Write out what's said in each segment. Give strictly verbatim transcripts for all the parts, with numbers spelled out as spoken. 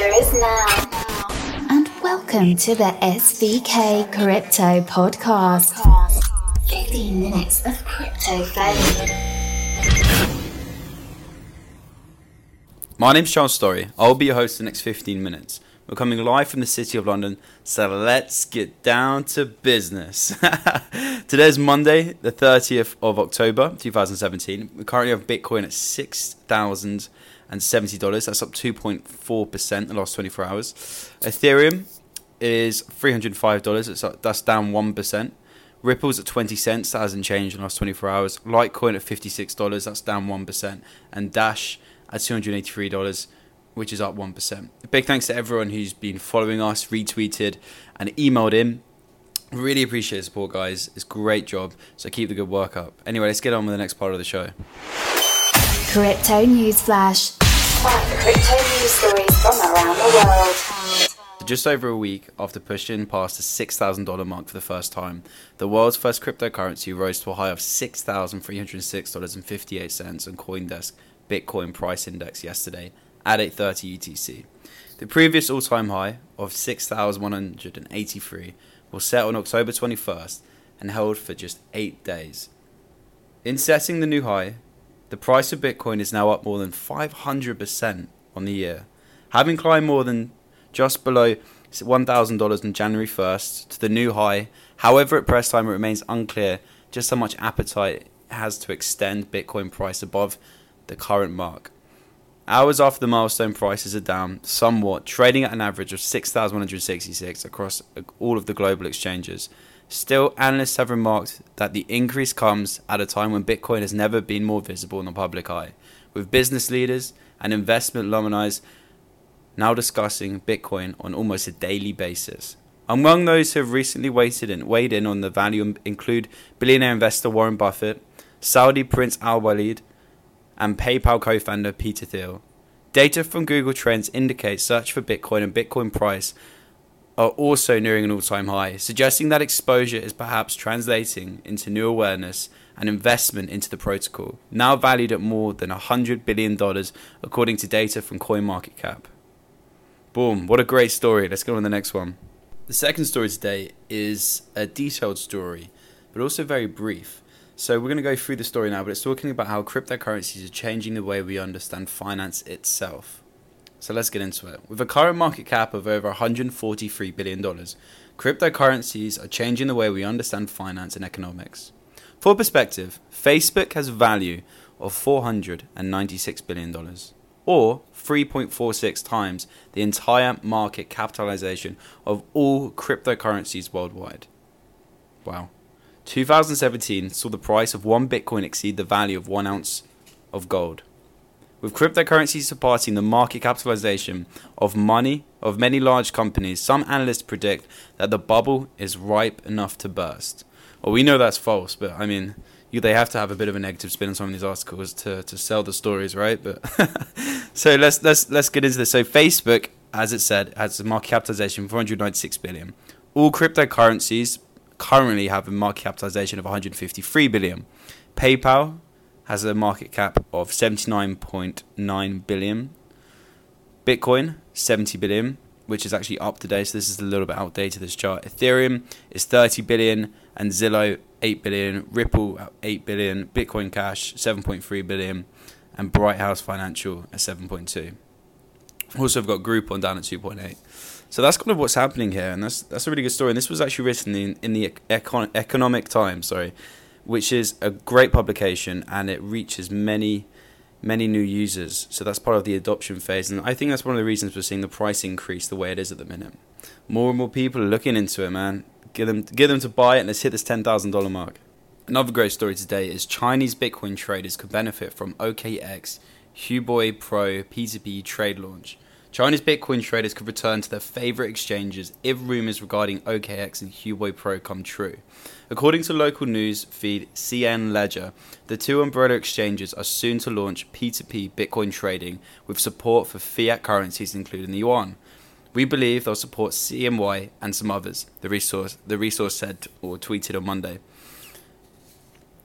future is now. And welcome to the S V K Crypto Podcast. fifteen minutes of crypto fame. My name's Charles Story. I'll be your host for the next fifteen minutes. We're coming live from the City of London, so let's get down to business. Today's Monday, the thirtieth of October, twenty seventeen. We currently have Bitcoin at six thousand seventy dollars. That's up two point four percent in the last twenty-four hours. Ethereum is three hundred five dollars. It's up, that's down one percent. Ripple's at twenty cents. That hasn't changed in the last twenty-four hours. Litecoin at fifty-six dollars. That's down one percent. And Dash at two hundred eighty-three dollars, which is up one percent. A big thanks to everyone who's been following us, retweeted, and emailed in. Really appreciate the support, guys. It's a great job, so keep the good work up. Anyway, let's get on with the next part of the show. Crypto News Flash. Five crypto news stories from around the world. Just over a week after pushing past the six thousand dollars mark for the first time, the world's first cryptocurrency rose to a high of six thousand three hundred six dollars and fifty-eight cents on CoinDesk Bitcoin Price Index yesterday at eight thirty U T C. The previous all-time high of six thousand one hundred eighty-three was set on October twenty-first and held for just eight days. In setting the new high, the price of Bitcoin is now up more than five hundred percent on the year, having climbed more than just below one thousand dollars on January first to the new high. However, at press time, it remains unclear just how much appetite it has to extend Bitcoin price above the current mark. Hours after the milestone, prices are down somewhat, trading at an average of six thousand one hundred sixty-six across all of the global exchanges. Still, analysts have remarked that the increase comes at a time when Bitcoin has never been more visible in the public eye, with business leaders and investment luminaries now discussing Bitcoin on almost a daily basis. Among those who have recently weighed in, weighed in on the value include billionaire investor Warren Buffett, Saudi Prince Al Walid, and PayPal co-founder Peter Thiel. Data from Google Trends indicates search for Bitcoin and Bitcoin price are also nearing an all-time high, suggesting that exposure is perhaps translating into new awareness and investment into the protocol, now valued at more than one hundred billion dollars according to data from CoinMarketCap. Boom, what a great story. Let's go on to the next one. The second story today is a detailed story, but also very brief. So we're going to go through the story now, but it's talking about how cryptocurrencies are changing the way we understand finance itself. So let's get into it. With a current market cap of over one hundred forty-three billion dollars, cryptocurrencies are changing the way we understand finance and economics. For perspective, Facebook has a value of four hundred ninety-six billion dollars, or three point four six times the entire market capitalization of all cryptocurrencies worldwide. Wow. two thousand seventeen saw the price of one Bitcoin exceed the value of one ounce of gold. With cryptocurrencies surpassing the market capitalization of money of many large companies, some analysts predict that the bubble is ripe enough to burst. Well, we know that's false, but I mean, you, they have to have a bit of a negative spin on some of these articles to, to sell the stories, right? But so let's let's let's get into this. So Facebook, as it said, has a market capitalization of four hundred ninety-six billion dollars. All cryptocurrencies currently have a market capitalization of one hundred fifty-three billion dollars. PayPal has a market cap of seventy-nine point nine billion dollars. Bitcoin, seventy billion dollars, which is actually up to date, so this is a little bit outdated, this chart. Ethereum is thirty billion dollars, and Zillow, eight billion dollars. Ripple, eight billion dollars. Bitcoin Cash, seven point three billion dollars. And Bright House Financial at seven point two. Also, we've got Groupon down at two point eight. So that's kind of what's happening here, and that's that's a really good story. And this was actually written in, in the Econ- Economic Times, sorry, which is a great publication, and it reaches many, many new users. So that's part of the adoption phase, and I think that's one of the reasons we're seeing the price increase the way it is at the minute. More and more people are looking into it, man. Get them, get them to buy it, and let's hit this ten thousand dollars mark. Another great story today is Chinese Bitcoin traders could benefit from O K X Huobi Pro P two P trade launch. Chinese Bitcoin traders could return to their favorite exchanges if rumors regarding O K X and Huobi Pro come true. According to local news feed C N Ledger, the two umbrella exchanges are soon to launch P two P Bitcoin trading with support for fiat currencies including the yuan. We believe they'll support C M Y and some others, the resource the resource said or tweeted on Monday.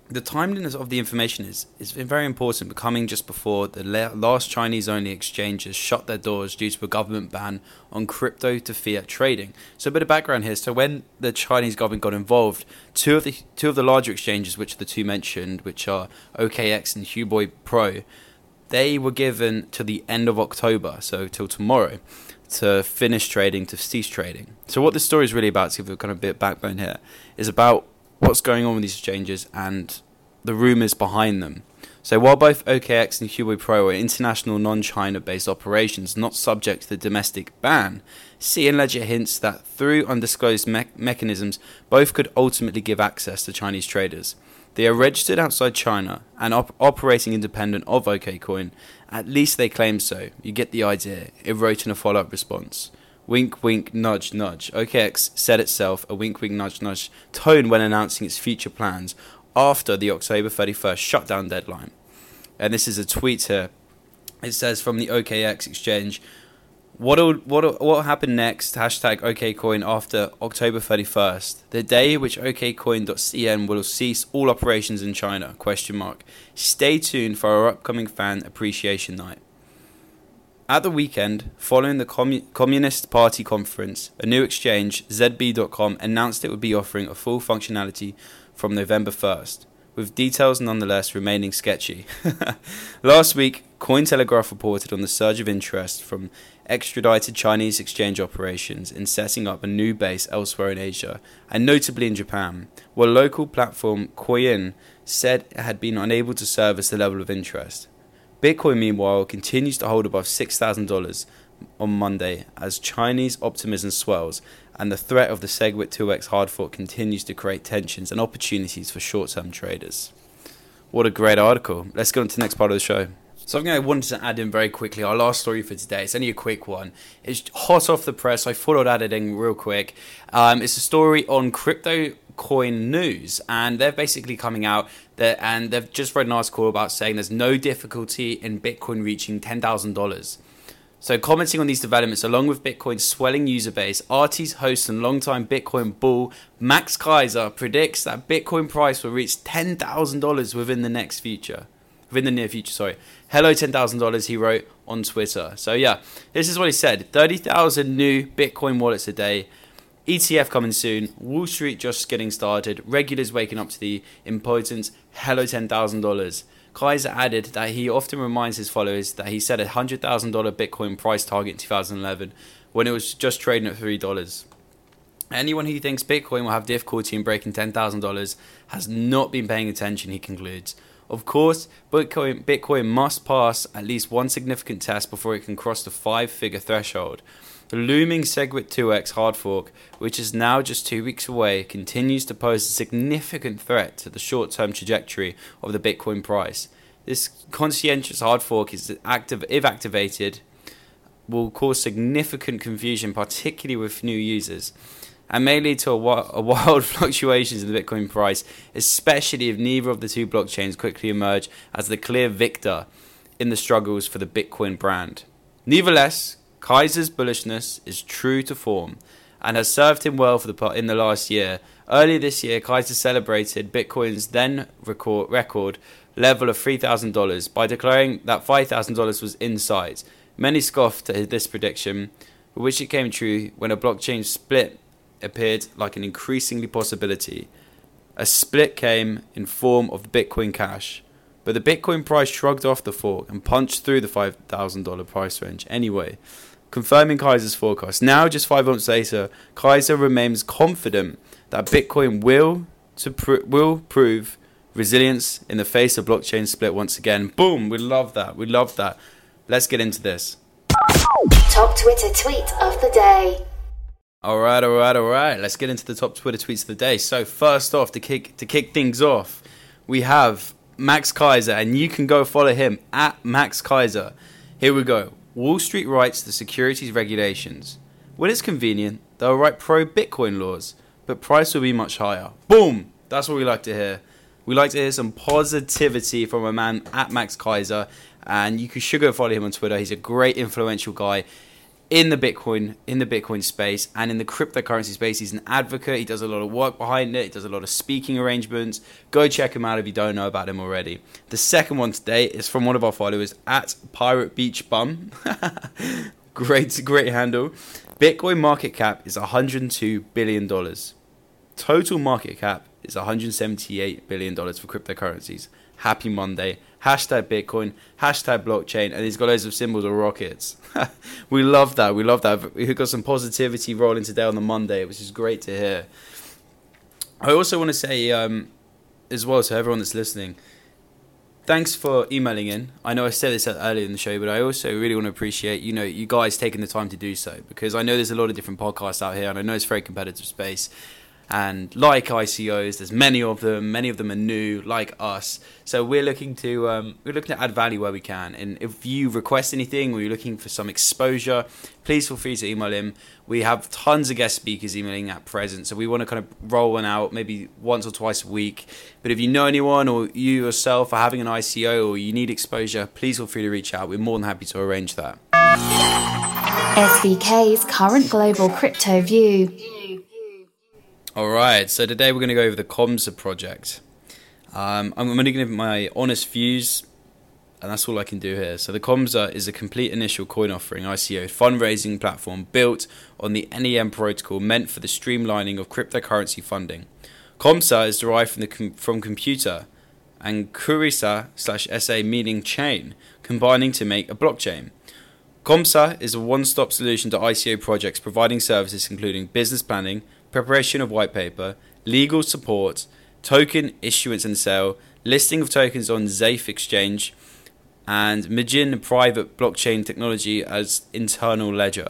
The timeliness of the information is, is very important, coming just before the last Chinese-only exchanges shut their doors due to a government ban on crypto to fiat trading. So a bit of background here. So when the Chinese government got involved, two of the two of the larger exchanges, which are the two mentioned, which are O K X and Huobi Pro, they were given to the end of October, so till tomorrow, to finish trading, to cease trading. So what this story is really about, to give you kind of a bit of backbone here, is about what's going on with these exchanges and the rumours behind them. So while both O K X and Huobi Pro are international non-China based operations not subject to the domestic ban, C N Ledger hints that through undisclosed me- mechanisms both could ultimately give access to Chinese traders. They are registered outside China and op- operating independent of OKCoin. At least they claim so. You get the idea. It wrote in a follow-up response. Wink, wink, nudge, nudge. O K X said itself a wink, wink, nudge, nudge tone when announcing its future plans after the October thirty-first shutdown deadline. And this is a tweet here. It says from the O K X exchange, What'll, what'll, what happened next? Hashtag OKCoin after October thirty-first, the day which OKCoin dot C N will cease all operations in China? Question mark. Stay tuned for our upcoming fan appreciation night. At the weekend, following the Commun- Communist Party conference, a new exchange, Z B dot com, announced it would be offering a full functionality from November first, with details nonetheless remaining sketchy. Last week, Cointelegraph reported on the surge of interest from extradited Chinese exchange operations in setting up a new base elsewhere in Asia, and notably in Japan, where local platform Koin said it had been unable to service the level of interest. Bitcoin, meanwhile, continues to hold above six thousand dollars on Monday as Chinese optimism swells and the threat of the SegWit two X hard fork continues to create tensions and opportunities for short-term traders. What a great article. Let's go on to the next part of the show. Something I wanted to add in very quickly, our last story for today, it's only a quick one. It's hot off the press, so I thought I'd add it in real quick. Um, it's a story on Crypto Coin News, and they're basically coming out there, and they've just read an article about saying there's no difficulty in Bitcoin reaching ten thousand dollars. So commenting on these developments, along with Bitcoin's swelling user base, Artie's host and longtime Bitcoin bull Max Keiser predicts that Bitcoin price will reach ten thousand dollars within the next future. Within the near future, sorry. Hello ten thousand dollars, he wrote on Twitter. So yeah, this is what he said. thirty thousand new Bitcoin wallets a day. E T F coming soon. Wall Street just getting started. Regulars waking up to the importance. Hello ten thousand dollars. Keiser added that he often reminds his followers that he set a one hundred thousand dollars Bitcoin price target in two thousand eleven when it was just trading at three dollars. Anyone who thinks Bitcoin will have difficulty in breaking ten thousand dollars has not been paying attention, he concludes. Of course, Bitcoin, Bitcoin must pass at least one significant test before it can cross the five-figure threshold. The looming SegWit two X hard fork, which is now just two weeks away, continues to pose a significant threat to the short-term trajectory of the Bitcoin price. This conscientious hard fork, is active, if activated, will cause significant confusion, particularly with new users, and may lead to a, wa- a wild fluctuations in the Bitcoin price, especially if neither of the two blockchains quickly emerge as the clear victor in the struggles for the Bitcoin brand. Nevertheless, Keiser's bullishness is true to form and has served him well for the in the last year. Earlier this year, Keiser celebrated Bitcoin's then record, record level of three thousand dollars by declaring that five thousand dollars was in sight. Many scoffed at this prediction, which it came true when a blockchain split appeared like an increasingly possibility. A split came in form of the Bitcoin Cash, but the Bitcoin price shrugged off the fork and punched through the five thousand dollars price range anyway, confirming Keiser's forecast. Now, just five months later, Keiser remains confident that Bitcoin will to pr- will prove resilience in the face of blockchain split once again. Boom! We love that. We love that. Let's get into this. Top Twitter tweet of the day. All right, all right, all right. Let's get into the top Twitter tweets of the day. So first off, to kick to kick things off, we have Max Keiser, and you can go follow him at Max Keiser. Here we go. Wall Street writes the securities regulations. When it's convenient, they'll write pro-Bitcoin laws, but price will be much higher. Boom! That's what we like to hear. We like to hear some positivity from a man at Max Keiser, and you can should go follow him on Twitter. He's a great influential guy in the Bitcoin in the Bitcoin space and in the cryptocurrency space. He's an advocate. He does a lot of work behind it. He does a lot of speaking arrangements. Go check him out if you don't know about him already. The second one today is from one of our followers at Pirate Beach Bum. great, great handle. Bitcoin market cap is one hundred two billion dollars. Total market cap is one hundred seventy-eight billion dollars for cryptocurrencies. Happy Monday. Hashtag Bitcoin, hashtag blockchain, and he's got loads of symbols of rockets. We love that. We love that. We've got some positivity rolling today on the Monday, which is great to hear. I also want to say um, as well to everyone that's listening, thanks for emailing in. I know I said this earlier in the show, but I also really want to appreciate, you know, you guys taking the time to do so, because I know there's a lot of different podcasts out here, and I know it's a very competitive space. And like I C Os, there's many of them. Many of them are new, like us. So we're looking to um, we're looking to add value where we can. And if you request anything, or you're looking for some exposure, please feel free to email him. We have tons of guest speakers emailing at present, so we want to kind of roll one out maybe once or twice a week. But if you know anyone, or you yourself are having an I C O, or you need exposure, please feel free to reach out. We're more than happy to arrange that. S V K's current global crypto view. Alright, so today we're going to go over the Comsa project. Um, I'm going to give my honest views, and that's all I can do here. So the Comsa is a complete initial coin offering I C O fundraising platform built on the N E M protocol, meant for the streamlining of cryptocurrency funding. Comsa is derived from the com- from computer, and Kurisa slash sa meaning chain, combining to make a blockchain. Comsa is a one-stop solution to I C O projects, providing services including business planning, preparation of white paper, legal support, token issuance and sale, listing of tokens on Zaif exchange, and Mijin private blockchain technology as internal ledger.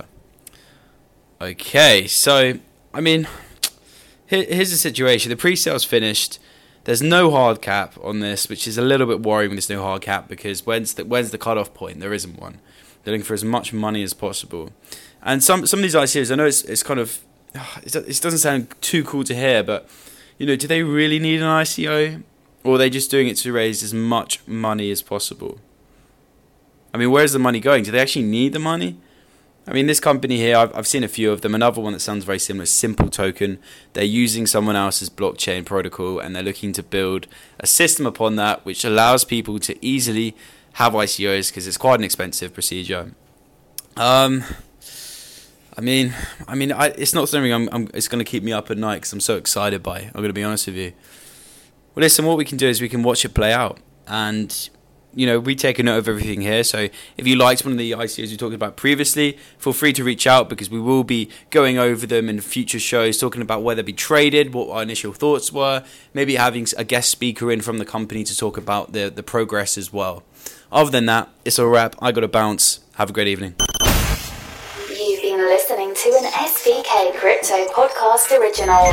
Okay, so, I mean, here, here's the situation. The pre-sale's finished. There's no hard cap on this, which is a little bit worrying when there's no hard cap, because when's the, when's the cut-off point? There isn't one. They're looking for as much money as possible. And some, some of these I C Os, I know it's, it's kind of, it doesn't sound too cool to hear, but, you know, do they really need an I C O? Or are they just doing it to raise as much money as possible? I mean, where's the money going? Do they actually need the money? I mean, this company here, I've, I've seen a few of them. Another one that sounds very similar, Simple Token. They're using someone else's blockchain protocol, and they're looking to build a system upon that which allows people to easily have I C Os, because it's quite an expensive procedure. Um... I mean, I mean, I, it's not something I'm, I'm, it's going to keep me up at night, because I'm so excited by it. I'm going to be honest with you. Well, listen, what we can do is we can watch it play out. And, you know, we take a note of everything here. So if you liked one of the I C Os we talked about previously, feel free to reach out, because we will be going over them in future shows, talking about where they'll be traded, what our initial thoughts were, maybe having a guest speaker in from the company to talk about the, the progress as well. Other than that, it's a wrap. I got to bounce. Have a great evening. You've been listening to an S V K Crypto Podcast original.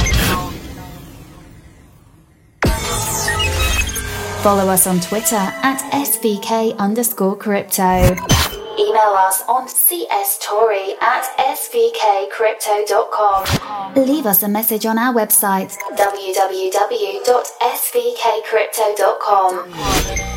Follow us on Twitter at S V K underscore crypto. Email us on cstori at s v k crypto dot com. Leave us a message on our website w w w dot s v k crypto dot com.